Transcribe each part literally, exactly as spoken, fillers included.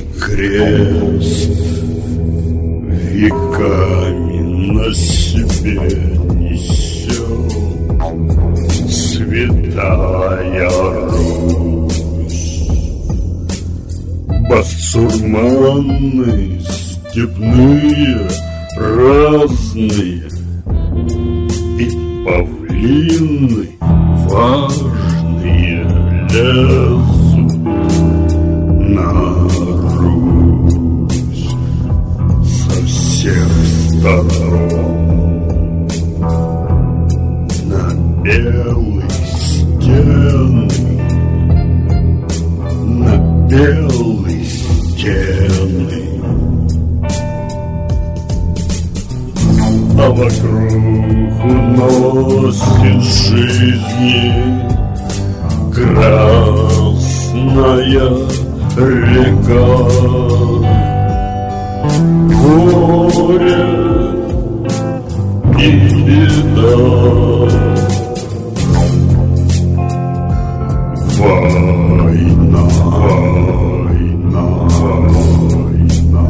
крест веками на себе несет святая Русь. Басурманы степные разные и павлины важные лезут на Русь со всех сторон. На белые стены, на белые стены, а вокруг уносит жизни красная река. Горе и беда, война, война, война.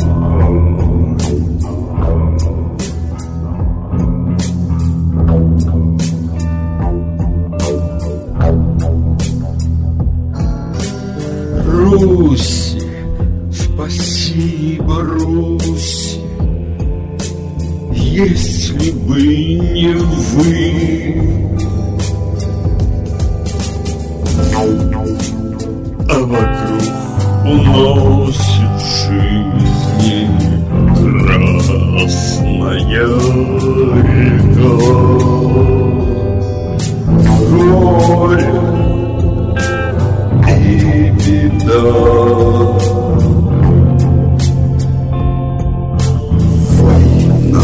Руси, спасибо, Руси, если бы не вы. А вокруг уносит жизни красная река. Горе и беда, война,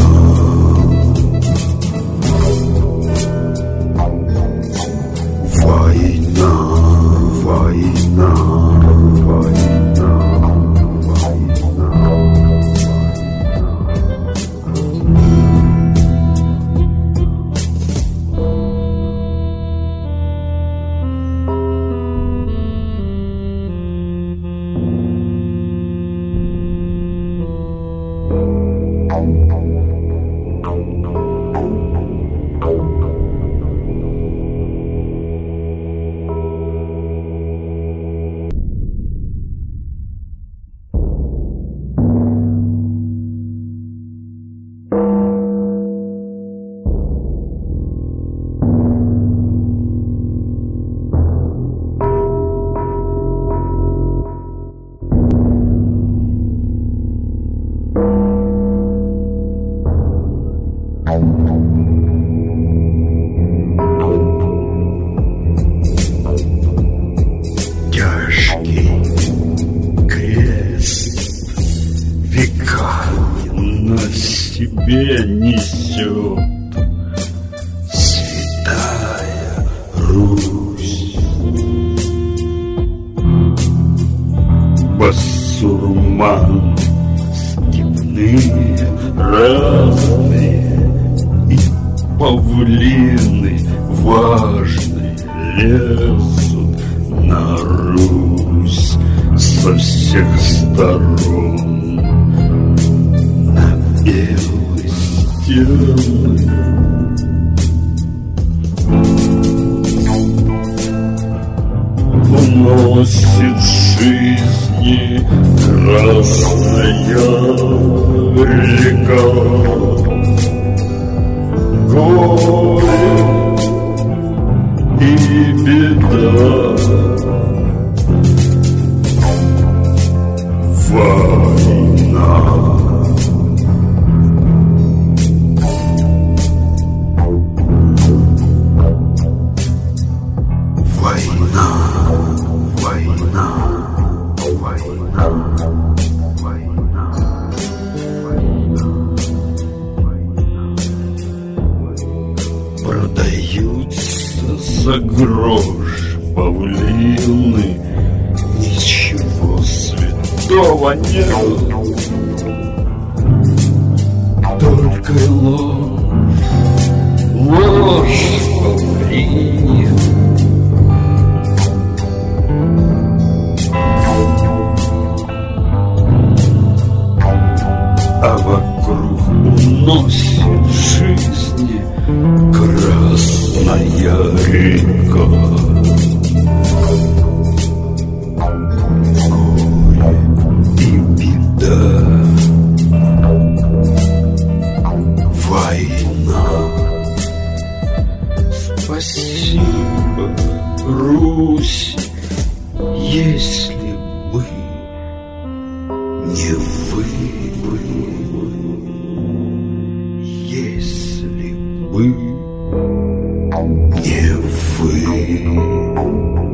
война, война, война, война. Тяжкий крест веками на себе несет святая Русь. Басурман степные разные и павлины важные лезут на Русь со всех сторон. На белые стены, уносит жизни красная река. Горе и беда, война, война, война, война, война, продаются за грош павлины, ничего святого нет, только ложь, ложь павлине. Черная река. Горе и беда. Война. Спасибо, Русь, если бы не вы, если бы не вы.